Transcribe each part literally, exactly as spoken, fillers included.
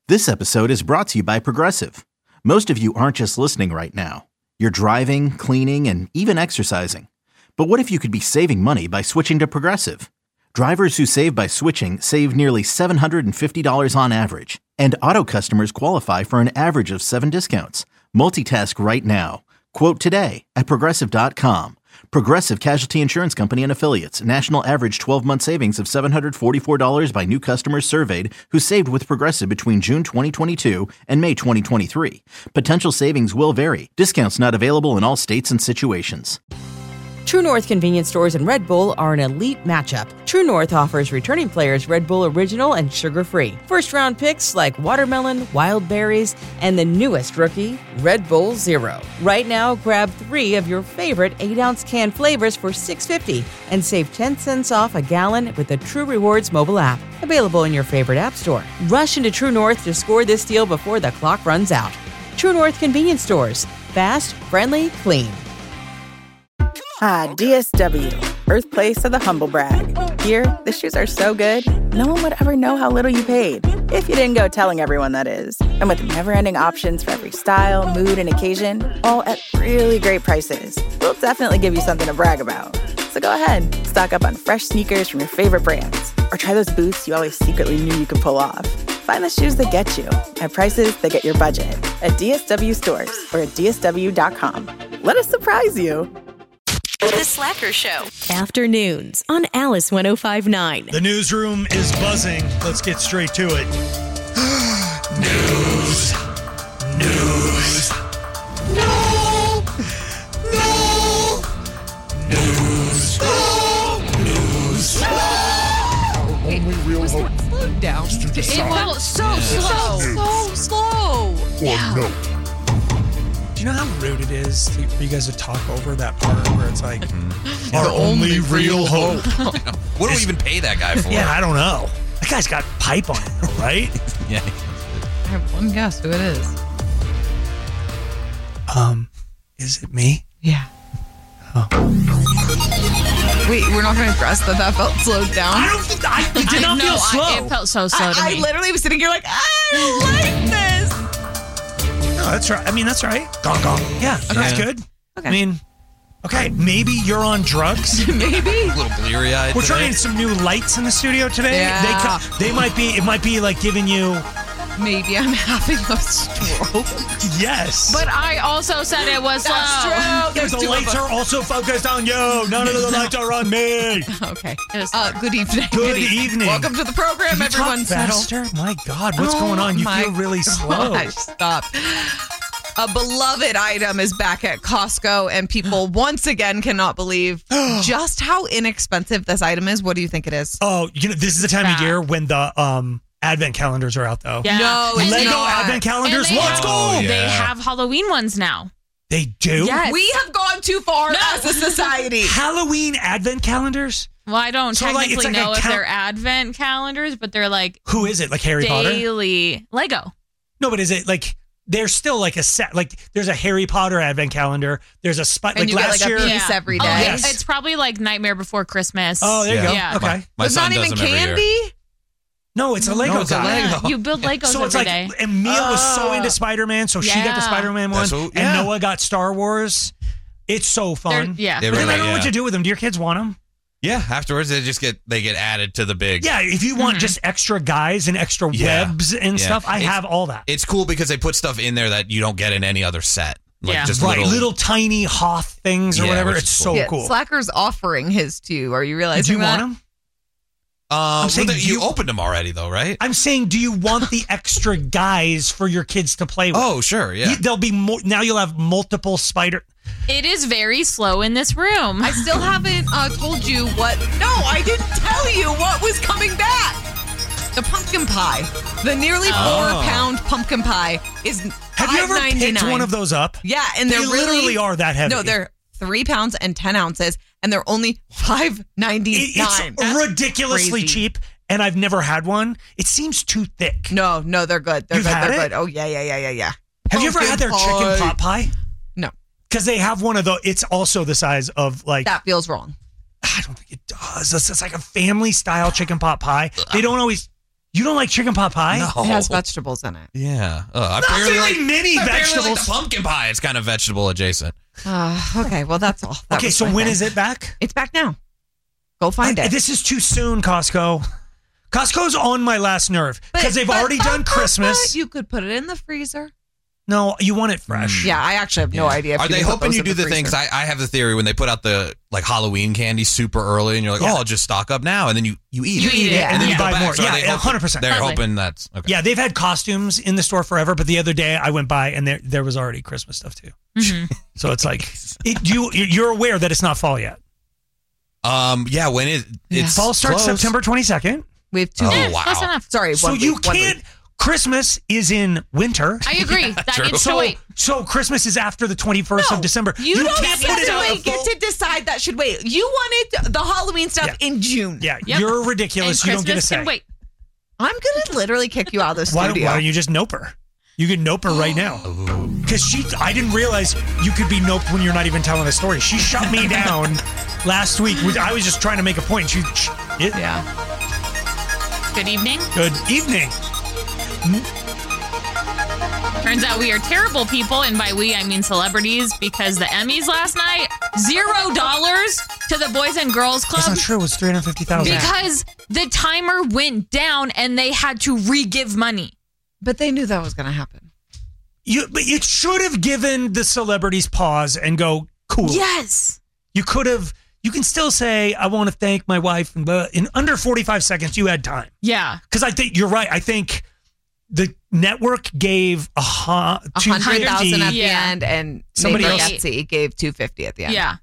This episode is brought to you by Progressive. Most of you aren't just listening right now. You're driving, cleaning, and even exercising. But what if you could be saving money by switching to Progressive? Drivers who save by switching save nearly seven hundred fifty dollars on average. And auto customers qualify for an average of seven discounts. Multitask right now. Quote today at Progressive dot com. Progressive Casualty Insurance Company and Affiliates. National average twelve-month savings of seven hundred forty-four dollars by new customers surveyed who saved with Progressive between June twenty twenty-two and May twenty twenty-three. Potential savings will vary. Discounts not available in all states and situations. True North convenience stores and Red Bull are an elite matchup. True North offers returning players Red Bull Original and sugar-free. First-round picks like watermelon, wild berries, and the newest rookie, Red Bull Zero. Right now, grab three of your favorite eight-ounce can flavors for six dollars and fifty cents and save ten cents off a gallon with the True Rewards mobile app. Available in your favorite app store. Rush into True North to score this deal before the clock runs out. True North convenience stores. Fast, friendly, clean. Ah, D S W, birthplace of the humble brag. Here, the shoes are so good, no one would ever know how little you paid. If you didn't go telling everyone, that is. And with never-ending options for every style, mood, and occasion, all at really great prices, we'll definitely give you something to brag about. So go ahead, stock up on fresh sneakers from your favorite brands, or try those boots you always secretly knew you could pull off. Find the shoes that get you at prices that get your budget at D S W stores or at D S W dot com. Let us surprise you. The Slacker Show. Afternoons on Alice one oh five point nine. The newsroom is buzzing. Let's get straight to it. News. News. No. No. News. No. News. No. Only real was hope. That slowed down. It felt so slow. So slow. Or Yeah. no. Do you know how rude it is to, for you guys to talk over that part where it's like, Mm-hmm. our only real hope? What do we even pay that guy for? Yeah, I don't know. That guy's got pipe on him, though, right? Yeah. I have one guess who it is. Um, is it me? Yeah. Oh. Wait, we're not going to address that that felt slowed down? I don't think I, it did I not know, feel slow. I, it felt so slow to I, me. I literally was sitting here like, I don't like this. No, that's right. I mean, that's right. Gong gong. Yeah, that's Yeah. good. Okay. I mean, okay, maybe you're on drugs. Maybe. A little bleary-eyed We're today. trying some new lights in the studio today. Yeah. They co- they might be. It might be like giving you. Maybe I'm having a stroke. Yes. But I also said it was slow. Yeah, There's the two of lights us. are also focused on you. None of the lights are on me. Okay. It was Uh, good evening. Good evening. Welcome to the program, Can you everyone. talk Settle. faster? My God, what's Oh going on? You my feel really slow. gosh, stop. A beloved item is back at Costco, and people once again cannot believe just how inexpensive this item is. What do you think it is? Oh, you know, this is the time of Stop. year when the um advent calendars are out, though. Yeah. No, it's Lego not. advent calendars. And they Let's have- go. Oh, They yeah. have Halloween ones now. They do. Yes. We have gone too far No. as a society. Halloween advent calendars. Well, I don't So, like, technically it's like a know if count- they're advent calendars, but they're like Who is it? Like Harry Potter? daily Lego. No, but is it like there's still like a set? Like there's a Harry Potter advent calendar. There's a spot And like you get last like a year. piece every Oh, day. Yes. it's, it's probably like Nightmare Before Christmas. Oh, there you Yeah. go. Yeah. Okay. My It's son not does even them every year. candy. No, it's a Lego No, it's a guy. Lego. Yeah, you build Legos So it's every like day. Emil was so Oh. into Spider-Man, so she got the Yeah. Spider-Man one, That's what- and yeah. Noah got Star Wars. It's so They're- fun. yeah. They But then really- I don't know what yeah. to do with them. Do your kids want them? Yeah, afterwards they just get they get added to the big. Yeah, if you want Mm-hmm. just extra guys and extra Yeah. webs and Yeah. stuff, I It's- have all that. It's cool because they put stuff in there that you don't get in any other set. Like Yeah. just right, little, little, tiny Hoth things or Yeah, whatever. which It's is so cool. Yeah, cool. Slacker's offering his too. Are you realizing Did you that? want them? Um, saying, well, do you, you- opened them already though, right? I'm saying, do you want the extra guys for your kids to play with? Oh, sure, yeah. You- There'll be more. Now you'll have multiple spider. It is very slow in this room. I still haven't uh, told you what. No, I didn't tell you what was coming back. The pumpkin pie, the nearly Oh. four pound pumpkin pie, is Have you ever picked one of those up? Yeah, and they're They really, literally are that heavy. No, they're three pounds and ten ounces, and they're only five ninety nine. It's ridiculously crazy. cheap, and I've never had one. It seems too thick. No, no, they're good. They're You've good. had They're it? good. Oh yeah, yeah, yeah, yeah, yeah. Have you ever had their Pumpkin chicken pie. pot pie? No, Because they have one of those. It's also the size of like. that feels wrong. I don't think it does. It's, it's like a family style chicken pot pie. They don't always. You don't like chicken pot pie? No. It has vegetables in it. Yeah. Uh, I Not barely really like many I barely vegetables. like the pumpkin pie. It's kind of vegetable adjacent. Uh, okay, well, that's all. That Okay, was so my when thing. is it back? It's back now. Go find I- it. This is too soon, Costco. Costco's on my last nerve because they've but- already but- done but- Christmas. but You could put it in the freezer. No, you want it fresh. Yeah, I actually have no idea. If Are you they can put hoping those you in do the freezer. things? I, I have the theory when they put out the like Halloween candy super early, and you're like, Yeah. oh, I'll just stock up now, and then you you eat You it, eat it, and then yeah. you go buy back. more. So are Yeah, they yeah, hoping- one hundred percent. They're Totally. hoping that's okay. Yeah, they've had costumes in the store forever, but the other day I went by and there there was already Christmas stuff too. So it's like it, you you're aware that it's not fall yet. Um. Yeah. When it it's Fall starts close. September twenty-second. We have two. Oh, Yeah, wow. close enough. Sorry, So one you week, one can't. week. Christmas is in winter. I agree. That True. needs to So, wait. so Christmas is after the twenty-first No, of December. You, don't can't get put it to out wait, get to decide that should wait. You wanted the Halloween stuff Yeah. in June. Yeah, Yep. you're And ridiculous. You Christmas don't get a say. can wait. I'm gonna literally kick you out of the Why, studio. why don't you just nope her? You can nope her right now. Because she, I didn't realize you could be noped when you're not even telling a story. She shut me down last week. I was just trying to make a point. She, she it, Yeah. Good evening. Good evening. Turns out we are terrible people, and by we I mean celebrities, because the Emmys last night, zero dollars to the Boys and Girls That's Club not true. It was three hundred fifty thousand. because the timer went down and they had to re-give money. But they knew that was gonna happen. You, but it should have given the celebrities pause and go, cool. Yes. You could have. You can still say, I want to thank my wife. And blah. In under forty-five seconds, you had time. Yeah. Because I think you're right. I think the network gave a hu- A hundred thousand at Yeah. the end, and Somebody Nate else- Bargatze gave two fifty at the end. Yeah.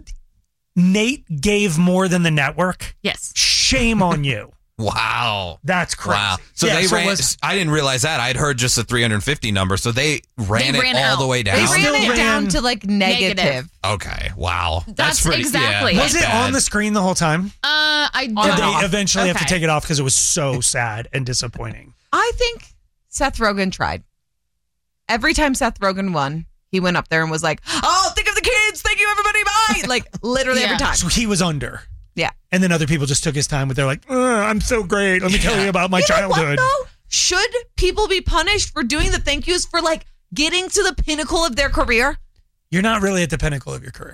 Nate gave more than the network. Yes. Shame on you. Wow. That's crazy. Wow. So Yeah, they so it ran. was- I didn't realize that. I'd heard just the three hundred fifty number. So they ran They it ran all out. the way They down. still ran it ran- down to like negative. Negative. Okay. Wow. That's pretty, exactly. Yeah, was that's it bad. on the screen the whole time? Uh, I On don't. Did and they off. eventually have to Okay. take it off because it was so sad and disappointing? I think Seth Rogen tried. Every time Seth Rogen won, he went up there and was like, "Oh, think of the kids! Thank you, everybody! Bye!" Like literally every Yeah. time. So he was under. Yeah. And then other people just took his time with they're like, "Uh, I'm so great. Let me tell you about my You know what, childhood. though? Should people be punished for doing the thank yous for like getting to the pinnacle of their career? You're not really at the pinnacle of your career.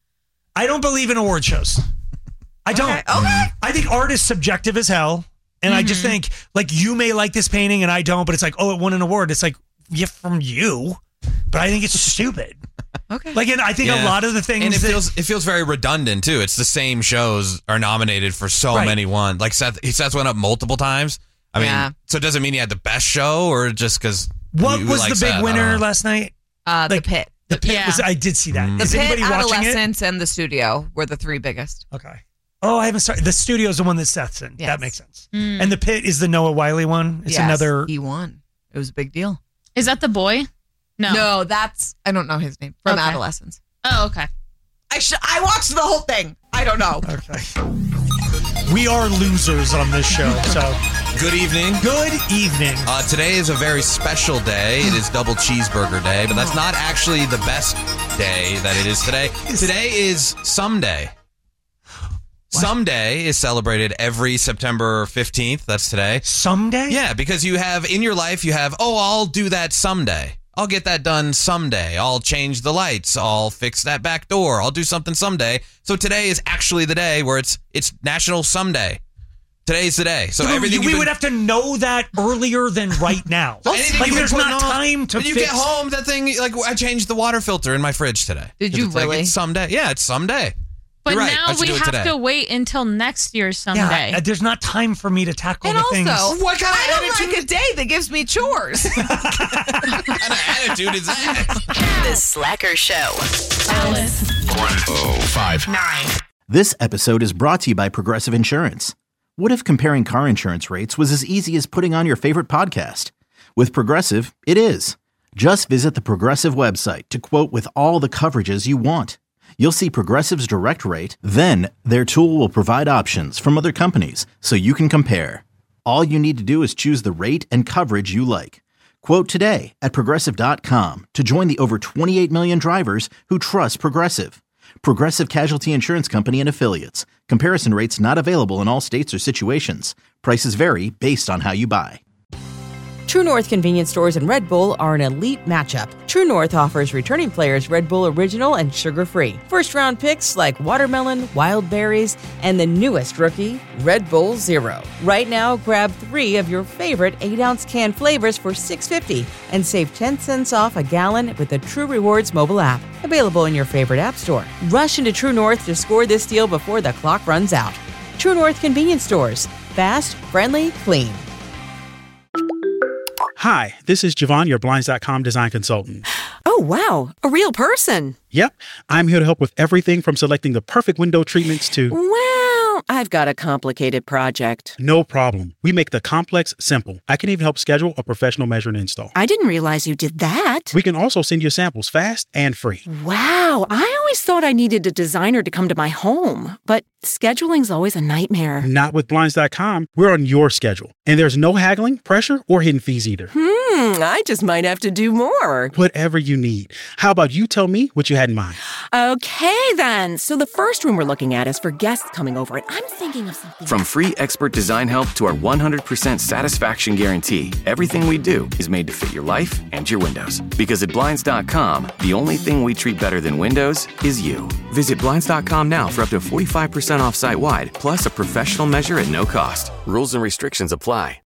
I don't believe in award shows. I don't. Okay. Okay. I think art is subjective as hell. And I just think, like, you may like this painting and I don't, but it's like, oh, it won an award. It's like, yeah, from you. But I think it's stupid. Okay. Like, and I think Yeah. a lot of the things And it that, feels it feels very redundant too. It's the same shows are nominated for so Right. many ones. Like Seth, he Seth went up multiple times. I mean, Yeah. so it doesn't mean he had the best show, or just because what was the big winner last night? uh, the like- Pit. The Pit Yeah. was, I did see that. Mm. The Is Pit, anybody watching it? Adolescence, and The Studio were the three biggest. Okay. Oh, I haven't started. The Studio's the one that Seth's in. Yes. That makes sense. Mm. And the Pit is the Noah Wiley one. It's Yes, another. He won. It was a big deal. Is that the boy? No. No, that's I don't know his name from Okay. Adolescence. Oh, okay. I sh- I watched the whole thing. I don't know. Okay. We are losers on this show. So, Good evening. good evening. Uh, today is a very special day. It is Double Cheeseburger Day, but that's not actually the best day that it is today. Today is Someday. Someday is celebrated every September fifteenth. That's today. Someday? Yeah, because you have in your life, you have, oh, I'll do that someday. I'll get that done someday. I'll change the lights. I'll fix that back door. I'll do something someday. So today is actually the day where it's it's National Someday. Today's the day. So Yeah, but everything we you've would been- have to know that earlier than right now. Anything like, you've been there's putting not off- time to When you fix. get home, that thing, like, I changed the water filter in my fridge today. Did 'Cause you it's like, really? it's someday. Yeah, it's someday. But You're right. I now should we do it have today. to wait until next year Yeah, someday. uh, there's not time for me to tackle And the also, things. What kind of I don't attitude- like a day that gives me chores. What kind of attitude is that? The Slacker Show. This episode is brought to you by Progressive Insurance. What if comparing car insurance rates was as easy as putting on your favorite podcast? With Progressive, it is. Just visit the Progressive website to quote with all the coverages you want. You'll see Progressive's direct rate, then their tool will provide options from other companies so you can compare. All you need to do is choose the rate and coverage you like. Quote today at Progressive dot com to join the over twenty-eight million drivers who trust Progressive. Progressive Casualty Insurance Company and Affiliates. Comparison rates not available in all states or situations. Prices vary based on how you buy. True North convenience stores and Red Bull are an elite matchup. True North offers returning players Red Bull Original and sugar-free. First-round picks like watermelon, wild berries, and the newest rookie, Red Bull Zero. Right now, grab three of your favorite eight ounce can flavors for six dollars and fifty cents and save ten cents off a gallon with the True Rewards mobile app. Available in your favorite app store. Rush into True North to score this deal before the clock runs out. True North convenience stores. Fast, friendly, clean. Hi, this is Javon, your Blinds dot com design consultant. Oh, wow. A real person. Yep. I'm here to help with everything from selecting the perfect window treatments to... Well, I've got a complicated project. No problem. We make the complex simple. I can even help schedule a professional measure and install. I didn't realize you did that. We can also send you samples fast and free. Wow. I always thought I needed a designer to come to my home, but scheduling's always a nightmare. Not with Blinds dot com. We're on your schedule. And there's no haggling, pressure, or hidden fees either. Hmm, I just might have to do more. Whatever you need. How about you tell me what you had in mind? Okay, then. So the first room we're looking at is for guests coming over, and I'm thinking of something... From free expert design help to our one hundred percent satisfaction guarantee, everything we do is made to fit your life and your windows. Because at Blinds dot com, the only thing we treat better than windows is you. Visit Blinds dot com now for up to forty-five percent off site-wide, plus a professional measure at no cost. Rules and restrictions apply.